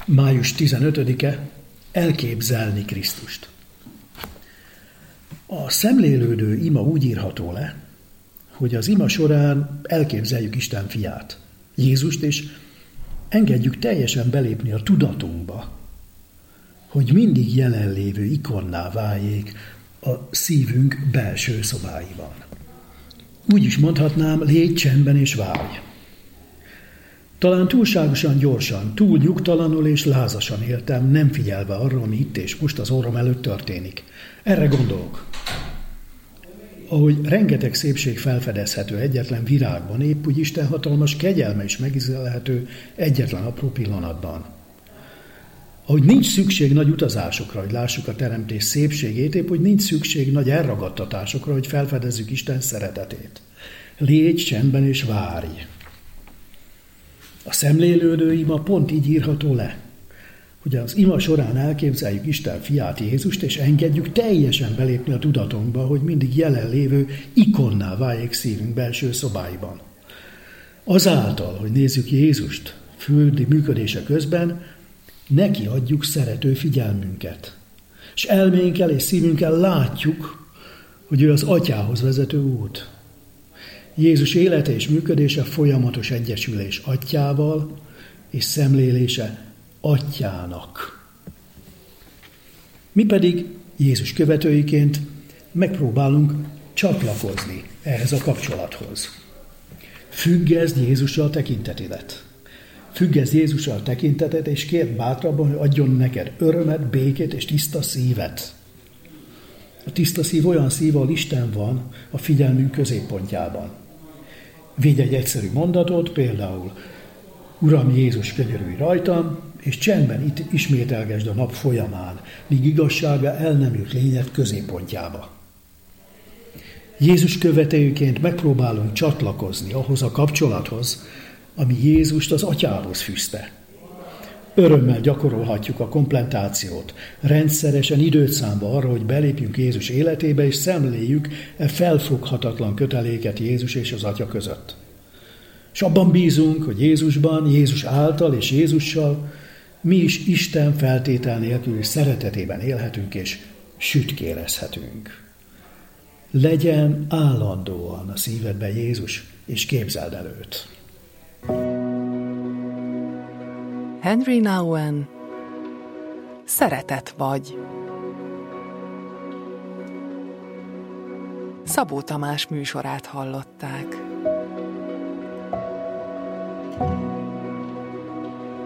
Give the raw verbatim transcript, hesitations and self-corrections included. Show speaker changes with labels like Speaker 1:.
Speaker 1: május tizenötödike, elképzelni Krisztust. A szemlélődő ima úgy írható le, hogy az ima során elképzeljük Isten fiát, Jézust, és engedjük teljesen belépni a tudatunkba, hogy mindig jelenlévő ikonná váljék a szívünk belső szobáiban. Úgy is mondhatnám, légy csendben és várj. Talán túlságosan gyorsan, túl nyugtalanul és lázasan éltem, nem figyelve arra, ami itt és most az orrom előtt történik. Erre gondolok. Ahogy rengeteg szépség felfedezhető egyetlen virágban, épp úgy Isten hatalmas kegyelme is megízlelhető egyetlen apró pillanatban. Ahogy nincs szükség nagy utazásokra, hogy lássuk a teremtés szépségét, épp úgy nincs szükség nagy elragadtatásokra, hogy felfedezzük Isten szeretetét. Légy csendben és várj. A szemlélődő ima pont így írható le, hogy az ima során elképzeljük Isten fiát, Jézust, és engedjük teljesen belépni a tudatunkba, hogy mindig jelenlévő ikonná váljék szívünk belső szobáiban. Azáltal, hogy nézzük Jézust földi működése közben, neki adjuk szerető figyelmünket. És elménkkel és szívünkkel látjuk, hogy ő az Atyához vezető út. Jézus élete és működése folyamatos egyesülés Atyával, és szemlélése Atyának. Mi pedig Jézus követőiként megpróbálunk csatlakozni ehhez a kapcsolathoz. Függeszd Jézussal tekintetedet. Függeszd Jézussal tekintetet, és kérd bátrabban, hogy adjon neked örömet, békét és tiszta szívet. A tiszta szív olyan szív, ahol Isten van a figyelmünk középpontjában. Védj egy egyszerű mondatot, például Uram Jézus, könyörülj rajtam, és csendben itt ismételgesd a nap folyamán, míg igazsága el nem jut lényed középpontjába. Jézus követőjéként megpróbálunk csatlakozni ahhoz a kapcsolathoz, ami Jézust az Atyához fűzte. Örömmel gyakorolhatjuk a komplementációt, rendszeresen időt számba arra, hogy belépjünk Jézus életébe, és szemléljük e felfoghatatlan köteléket Jézus és az Atya között. És abban bízunk, hogy Jézusban, Jézus által és Jézussal mi is Isten feltétel nélküli szeretetében élhetünk és sütkérezhetünk. Legyen állandóan a szívedben Jézus, és képzeld el őt.
Speaker 2: Henry Nouwen, Szeretet vagy. Szabó Tamás műsorát hallották.